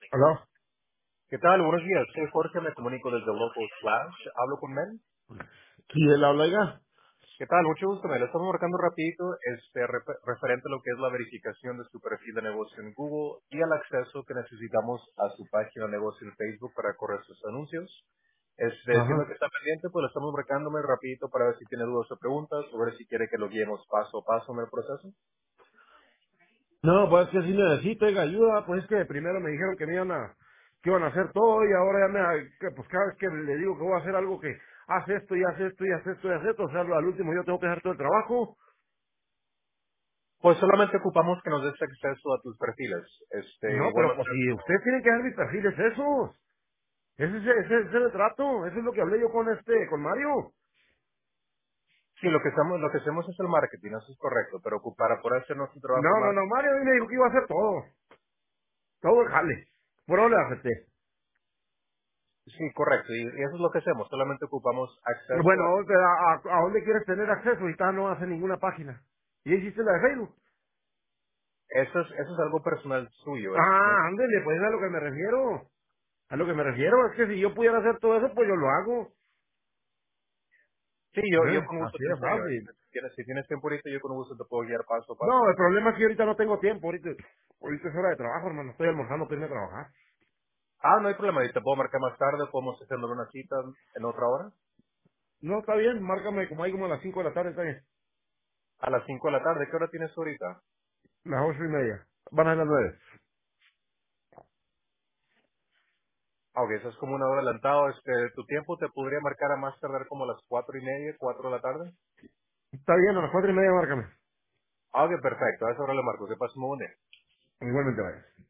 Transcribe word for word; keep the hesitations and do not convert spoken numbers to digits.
¿Aló? ¿Qué tal? Buenos días. Soy Jorge, me comunico desde Local Slash. ¿Hablo con Men? Sí, él habla, oiga. ¿Qué tal? Mucho gusto, Men. Le estamos marcando rapidito este, rep- referente a lo que es la verificación de su perfil de negocio en Google y al acceso que necesitamos a su página de negocio en Facebook para correr sus anuncios. Este, siendo Ajá. que está pendiente, pues le estamos marcándome rapidito para ver si tiene dudas o preguntas o ver si quiere que lo guiemos paso a paso en el proceso. No, pues es que sí necesito, oiga, ayuda. Pues es que primero me dijeron que me iban a, que iban a hacer todo y ahora ya me, que, pues cada vez que le digo que voy a hacer algo que hace esto y hace esto y hace esto y hace esto, o sea, al último yo tengo que hacer todo el trabajo. Pues solamente ocupamos que nos des acceso a tus perfiles. Este, No, igual pero pues manera, si ustedes tienen que dar mis perfiles esos. Ese es, ese es el trato, eso es lo que hablé yo con este, con Mario. sí, lo que hacemos, lo que hacemos es el marketing, eso es correcto, pero para poder hacer nuestro trabajo No, de no, no, marketing. Mario a mí me dijo que iba a hacer todo, todo el jale. Por ahora le acepté. Sí, correcto, y, y eso es lo que hacemos, solamente ocupamos acceso Bueno, a... ¿a, a, a dónde quieres tener acceso? Y está, no hace ninguna página. ¿Y hiciste la de Facebook? Eso es, eso es algo personal suyo, este, no- Ah, ándele, pues es a lo que me refiero. A lo que me refiero es que si yo pudiera hacer todo eso, pues yo lo hago. sí, yo, yo ¿Eh? con gusto Así te de enseño, fácil. este, si tienes, si tienes tiempo ahorita, yo con gusto te puedo guiar paso a No, paso. el problema es que ahorita no tengo tiempo. Ahorita, ahorita es hora de trabajo, hermano. Estoy almorzando para irme a trabajar. Ah, no hay problema, y te puedo marcar más tarde, podemos hacerlo en una cita en otra hora, No, está bien. Márcame como ahí como a las cinco de la tarde, está bien. a las cinco de la tarde, ¿qué hora tienes ahorita? Las ocho y media. Van a ser las nueve. Ah, ok, eso es como una hora adelantado, este, tu tiempo te podría marcar a más tardar como a las cuatro y media, cuatro de la tarde. Está bien, a las cuatro y media márcame. Ah, ok, perfecto, a esa hora le marco, que pase muy buen día. Igualmente vaya.